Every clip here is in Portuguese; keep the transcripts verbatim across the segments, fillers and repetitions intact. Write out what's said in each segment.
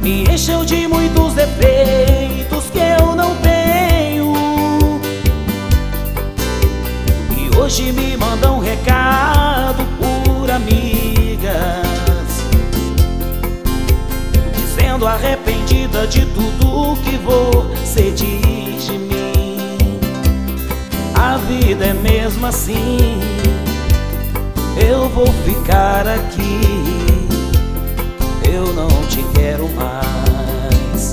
me encheu de muitos defeitos que eu não tenho. E hoje me manda um recado por amigas, dizendo arrependida de tudo que você diz de mim. A vida é mesmo assim, eu vou ficar aqui, eu não te quero mais.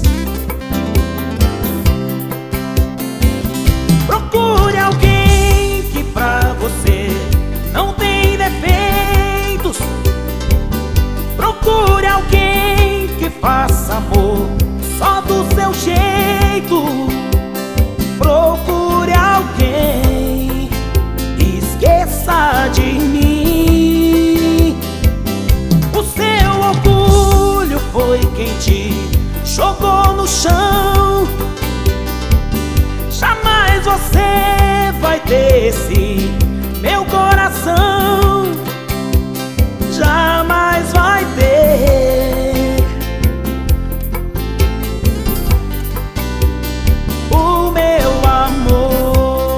Procure alguém que pra você não tem defeitos. Procure alguém que faça amor só do seu jeito. Procure alguém, esqueça de mim. O seu orgulho foi quem te jogou no chão. Jamais você vai ter esse meu coração. Jamais vai ter o meu amor.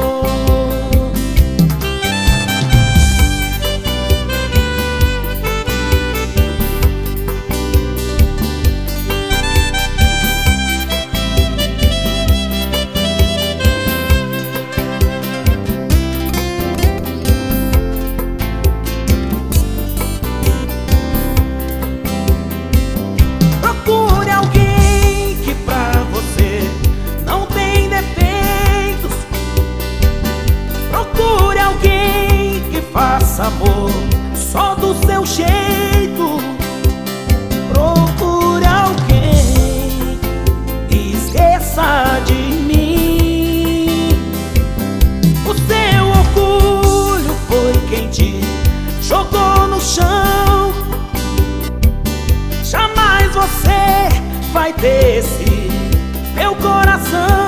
Procure alguém que pra você não tem defeitos. Procure alguém que faça amor só do seu jeito. Procure alguém, esqueça de mim. O seu orgulho foi quem te jogou no chão. Jamais você vai ter esse meu coração.